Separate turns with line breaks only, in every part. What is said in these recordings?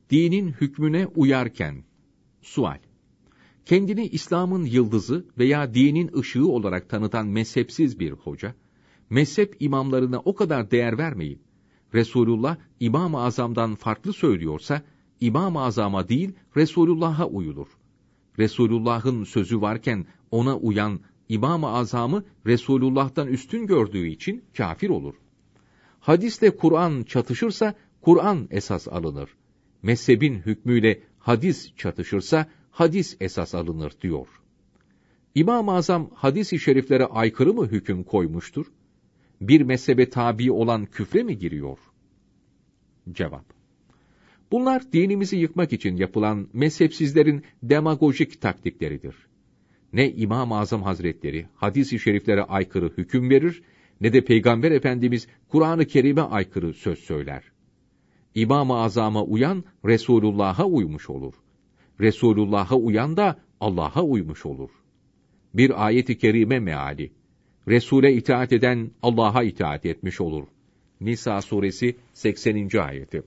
dinin hükmüne uyarken. Sual: kendini İslam'ın yıldızı veya dinin ışığı olarak tanıtan mezhepsiz bir hoca, mezhep imamlarına o kadar değer vermeyip, Resulullah İmam-ı Azam'dan farklı söylüyorsa, İmam-ı Azam'a değil Resulullah'a uyulur. Resulullah'ın sözü varken ona uyan İmam-ı Azam'ı Resulullah'tan üstün gördüğü için kafir olur. Hadisle Kur'an çatışırsa Kur'an esas alınır. Mezhebin hükmüyle hadis çatışırsa hadis esas alınır diyor. İmam-ı Azam hadis-i şeriflere aykırı mı hüküm koymuştur? Bir mezhebe tabi olan küfre mi giriyor? Cevap: bunlar dinimizi yıkmak için yapılan mezhepsizlerin demagojik taktikleridir. Ne İmam-ı Azam Hazretleri hadis-i şeriflere aykırı hüküm verir, ne de Peygamber Efendimiz Kur'an-ı Kerim'e aykırı söz söyler. İmam-ı Azam'a uyan Resulullah'a uymuş olur. Resulullah'a uyan da Allah'a uymuş olur. Bir ayet-i kerime meali: Resul'e itaat eden Allah'a itaat etmiş olur. Nisa suresi 80. ayeti.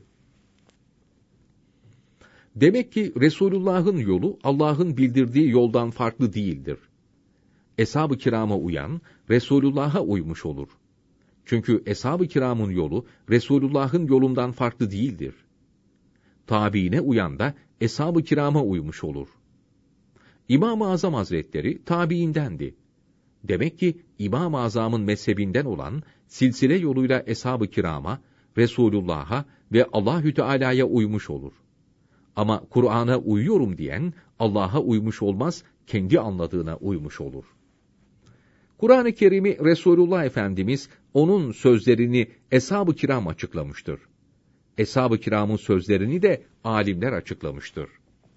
Demek ki Resulullah'ın yolu Allah'ın bildirdiği yoldan farklı değildir. Eshab-ı kirama uyan Resulullah'a uymuş olur. Çünkü eshab-ı kiramın yolu Resulullah'ın yolundan farklı değildir. Tabiine uyan da eshab-ı kirama uymuş olur. İmam-ı Azam Hazretleri tabiindendi. Demek ki İmam-ı Azam'ın mezhebinden olan silsile yoluyla eshab-ı kirama, Resulullah'a ve Allahü Teala'ya uymuş olur. Ama Kur'an'a uyuyorum diyen Allah'a uymuş olmaz, kendi anladığına uymuş olur. Kur'an-ı Kerim'i Resulullah Efendimiz onun sözlerini eshab-ı kiram açıklamıştır. Eshab-ı kiramın sözlerini de alimler açıklamıştır.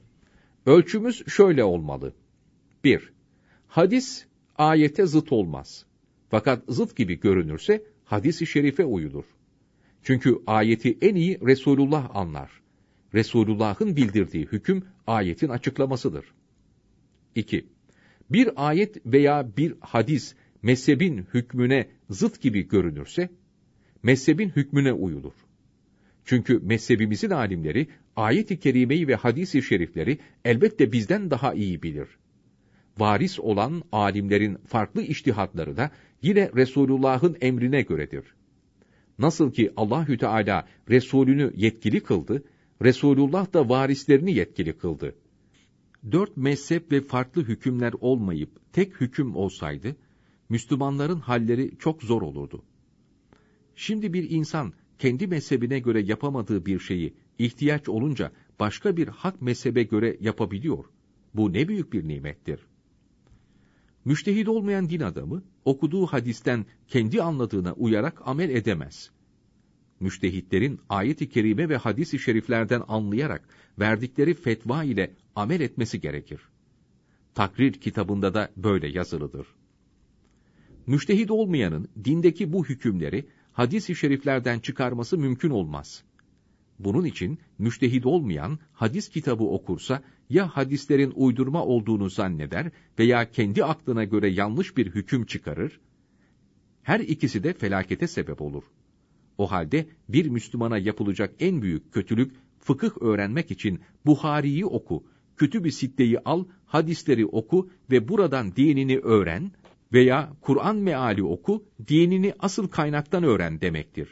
Ölçümüz şöyle olmalı: 1. Hadis ayete zıt olmaz. Fakat zıt gibi görünürse hadis-i şerife uyulur. Çünkü ayeti en iyi Resulullah anlar. Resulullah'ın bildirdiği hüküm ayetin açıklamasıdır. 2. Bir ayet veya bir hadis mezhebin hükmüne zıt gibi görünürse, mezhebin hükmüne uyulur. Çünkü mezhebimizin alimleri ayet-i kerimeyi ve hadis-i şerifleri elbette bizden daha iyi bilir. Varis olan alimlerin farklı içtihatları da yine Resulullah'ın emrine göredir. Nasıl ki Allahü Teala Resulünü yetkili kıldı, Resulullah da varislerini yetkili kıldı. 4 mezhep ve farklı hükümler olmayıp tek hüküm olsaydı, Müslümanların halleri çok zor olurdu. Şimdi bir insan kendi mezhebine göre yapamadığı bir şeyi ihtiyaç olunca başka bir hak mezhebe göre yapabiliyor. Bu ne büyük bir nimettir. Müştehid olmayan din adamı, okuduğu hadisten kendi anladığına uyarak amel edemez. Müştehitlerin ayet-i kerime ve hadis-i şeriflerden anlayarak verdikleri fetva ile amel etmesi gerekir. Takrir kitabında da böyle yazılıdır. Müştehid olmayanın dindeki bu hükümleri hadis-i şeriflerden çıkarması mümkün olmaz. Bunun için müştehid olmayan hadis kitabı okursa ya hadislerin uydurma olduğunu zanneder veya kendi aklına göre yanlış bir hüküm çıkarır. Her ikisi de felakete sebep olur. O halde bir Müslümana yapılacak en büyük kötülük, fıkıh öğrenmek için Buhari'yi oku, Kütüb-i Sitte'yi al, hadisleri oku ve buradan dinini öğren veya Kur'an meali oku, dinini asıl kaynaktan öğren demektir.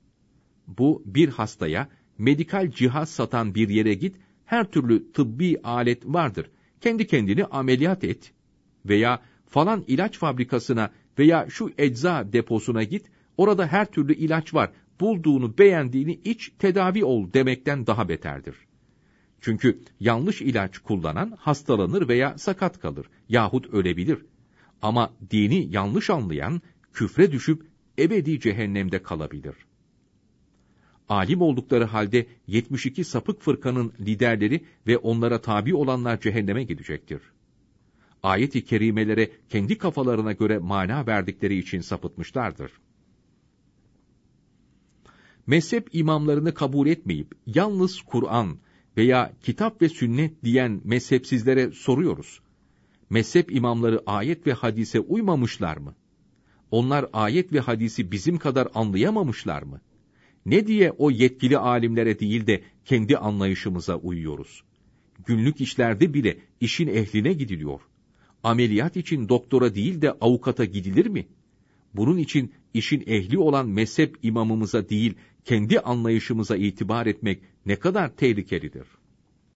Bu bir hastaya medikal cihaz satan bir yere git, her türlü tıbbi alet vardır, kendi kendini ameliyat et veya falan ilaç fabrikasına veya şu ecza deposuna git, orada her türlü ilaç var, bulduğunu beğendiğini iç, tedavi ol demekten daha beterdir. Çünkü yanlış ilaç kullanan hastalanır veya sakat kalır yahut ölebilir. Ama dini yanlış anlayan küfre düşüp ebedi cehennemde kalabilir. Alim oldukları halde 72 sapık fırkanın liderleri ve onlara tabi olanlar cehenneme gidecektir. Ayet-i kerimelere kendi kafalarına göre mana verdikleri için sapıtmışlardır. Mezhep imamlarını kabul etmeyip yalnız Kur'an veya kitap ve sünnet diyen mezhepsizlere soruyoruz. Mezhep imamları ayet ve hadise uymamışlar mı? Onlar ayet ve hadisi bizim kadar anlayamamışlar mı? Ne diye o yetkili alimlere değil de kendi anlayışımıza uyuyoruz. Günlük işlerde bile işin ehline gidiliyor. Ameliyat için doktora değil de avukata gidilir mi? Bunun için işin ehli olan mezhep imamımıza değil, kendi anlayışımıza itibar etmek ne kadar tehlikelidir.